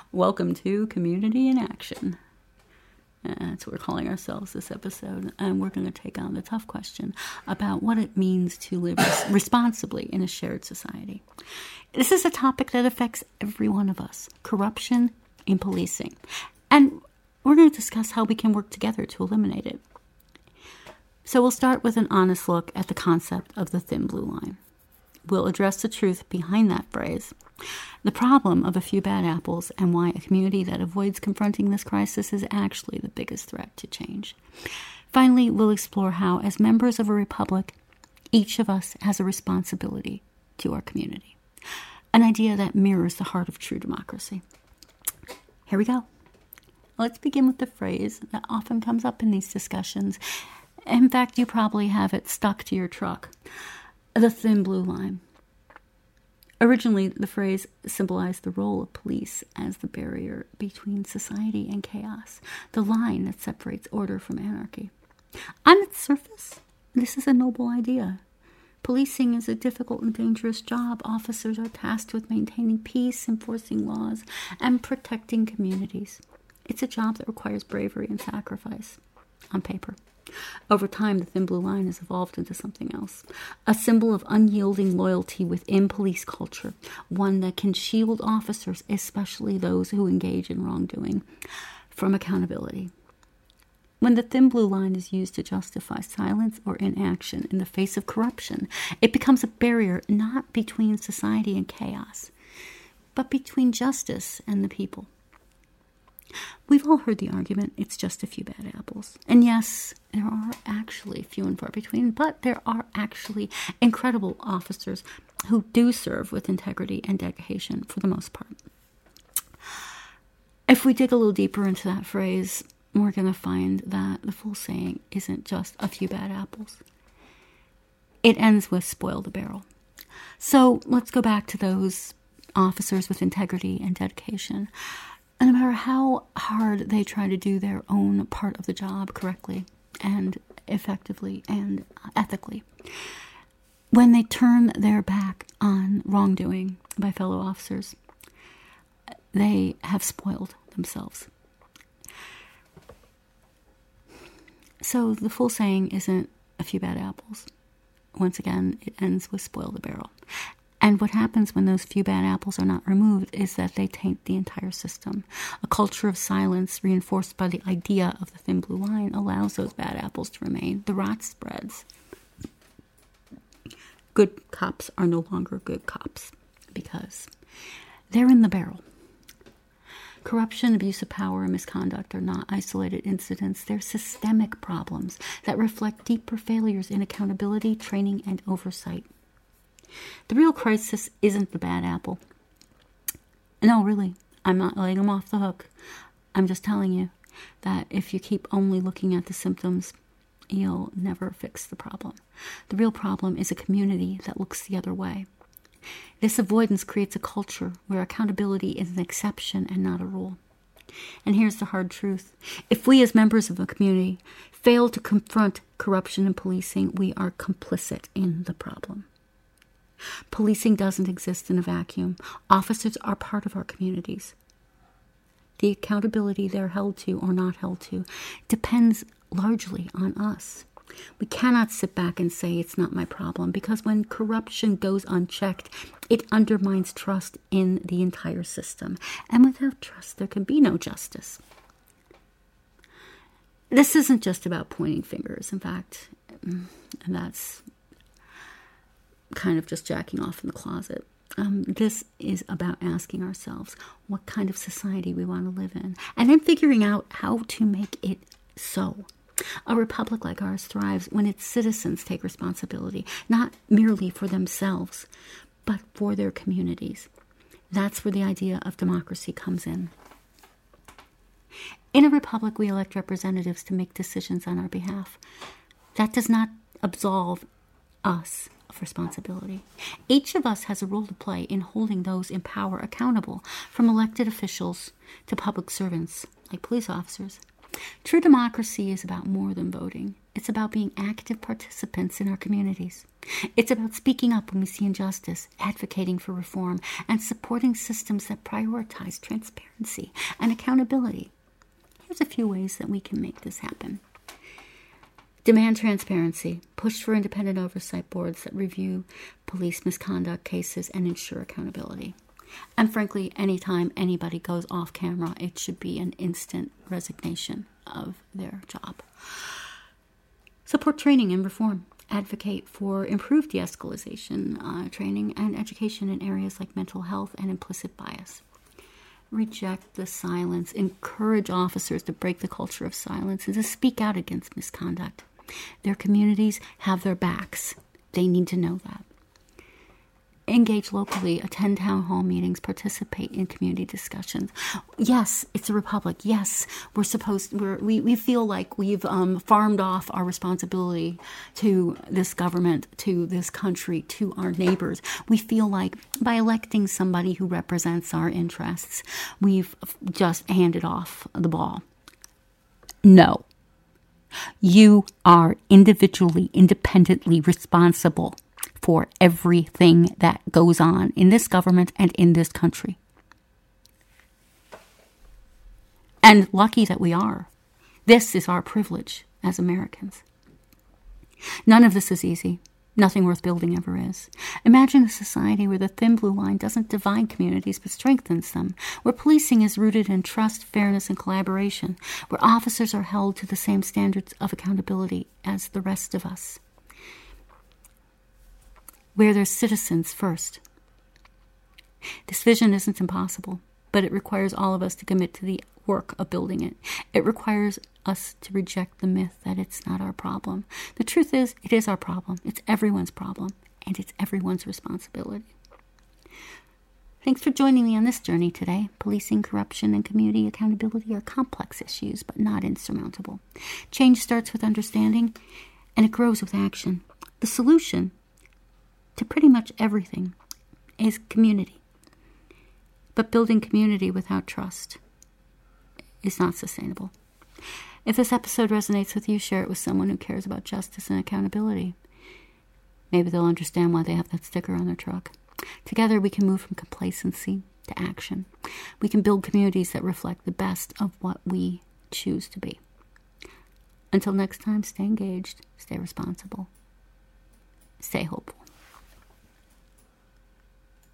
Welcome to Community in Action. That's what we're calling ourselves this episode. And we're going to take on the tough question about what it means to live responsibly in a shared society. This is a topic that affects every one of us. Corruption in policing. And we're going to discuss how we can work together to eliminate it. So we'll start with an honest look at the concept of the thin blue line. We'll address the truth behind that phrase, the problem of a few bad apples, and why a community that avoids confronting this crisis is actually the biggest threat to change. Finally, we'll explore how, as members of a republic, each of us has a responsibility to our community, an idea that mirrors the heart of true democracy. Here we go. Let's begin with the phrase that often comes up in these discussions. In fact, you probably have it stuck to your truck. The thin blue line. Originally, the phrase symbolized the role of police as the barrier between society and chaos, the line that separates order from anarchy. On its surface, this is a noble idea. Policing is a difficult and dangerous job. Officers are tasked with maintaining peace, enforcing laws, and protecting communities. It's a job that requires bravery and sacrifice, on paper. Over time, the thin blue line has evolved into something else, a symbol of unyielding loyalty within police culture, one that can shield officers, especially those who engage in wrongdoing, from accountability. When the thin blue line is used to justify silence or inaction in the face of corruption, it becomes a barrier not between society and chaos, but between justice and the people. We've all heard the argument, it's just a few bad apples. And yes, there are actually few and far between, but there are actually incredible officers who do serve with integrity and dedication for the most part. If we dig a little deeper into that phrase, we're going to find that the full saying isn't just a few bad apples. It ends with spoil the barrel. So let's go back to those officers with integrity and dedication. And no matter how hard they try to do their own part of the job correctly and effectively and ethically, when they turn their back on wrongdoing by fellow officers, they have spoiled themselves. So the full saying isn't a few bad apples. Once again, it ends with spoil the barrel. And what happens when those few bad apples are not removed is that they taint the entire system. A culture of silence reinforced by the idea of the thin blue line allows those bad apples to remain. The rot spreads. Good cops are no longer good cops because they're in the barrel. Corruption, abuse of power, and misconduct are not isolated incidents. They're systemic problems that reflect deeper failures in accountability, training, and oversight. The real crisis isn't the bad apple. No, really, I'm not letting them off the hook. I'm just telling you that if you keep only looking at the symptoms, you'll never fix the problem. The real problem is a community that looks the other way. This avoidance creates a culture where accountability is an exception and not a rule. And here's the hard truth. If we as members of a community fail to confront corruption in policing, we are complicit in the problem. Policing doesn't exist in a vacuum. Officers are part of our communities. The accountability they're held to or not held to depends largely on us. We cannot sit back and say it's not my problem, because when corruption goes unchecked, it undermines trust in the entire system. And without trust, there can be no justice. This isn't just about pointing fingers, in fact, and that's kind of just jacking off in the closet. This is about asking ourselves what kind of society we want to live in, and then figuring out how to make it so. A republic like ours thrives when its citizens take responsibility, not merely for themselves, but for their communities. That's where the idea of democracy comes in. In a republic, we elect representatives to make decisions on our behalf. That does not absolve us of responsibility. Each of us has a role to play in holding those in power accountable, from elected officials to public servants like police officers. True democracy is about more than voting. It's about being active participants in our communities. It's about speaking up when we see injustice, advocating for reform, and supporting systems that prioritize transparency and accountability. Here's a few ways that we can make this happen. Demand transparency. Push for independent oversight boards that review police misconduct cases and ensure accountability. And frankly, anytime anybody goes off camera, it should be an instant resignation of their job. Support training and reform. Advocate for improved de-escalation training and education in areas like mental health and implicit bias. Reject the silence. Encourage officers to break the culture of silence and to speak out against misconduct. Their communities have their backs. They need to know that. Engage locally, attend town hall meetings, participate in community discussions. Yes, it's a republic. Yes, we feel like we've farmed off our responsibility to this government, to this country, to our neighbors. We feel like by electing somebody who represents our interests, we've just handed off the ball. No. You are individually, independently responsible for everything that goes on in this government and in this country. And lucky that we are. This is our privilege as Americans. None of this is easy. Nothing worth building ever is. Imagine a society where the thin blue line doesn't divide communities but strengthens them, where policing is rooted in trust, fairness, and collaboration, where officers are held to the same standards of accountability as the rest of us, where there's citizens first. This vision isn't impossible, but it requires all of us to commit to the work of building it. It requires us to reject the myth that it's not our problem. The truth is, it is our problem. It's everyone's problem, and it's everyone's responsibility. Thanks for joining me on this journey today. Policing, corruption, and community accountability are complex issues, but not insurmountable. Change starts with understanding, and it grows with action. The solution to pretty much everything is community. But building community without trust is not sustainable. If this episode resonates with you, share it with someone who cares about justice and accountability. Maybe they'll understand why they have that sticker on their truck. Together, we can move from complacency to action. We can build communities that reflect the best of what we choose to be. Until next time, stay engaged, stay responsible, stay hopeful.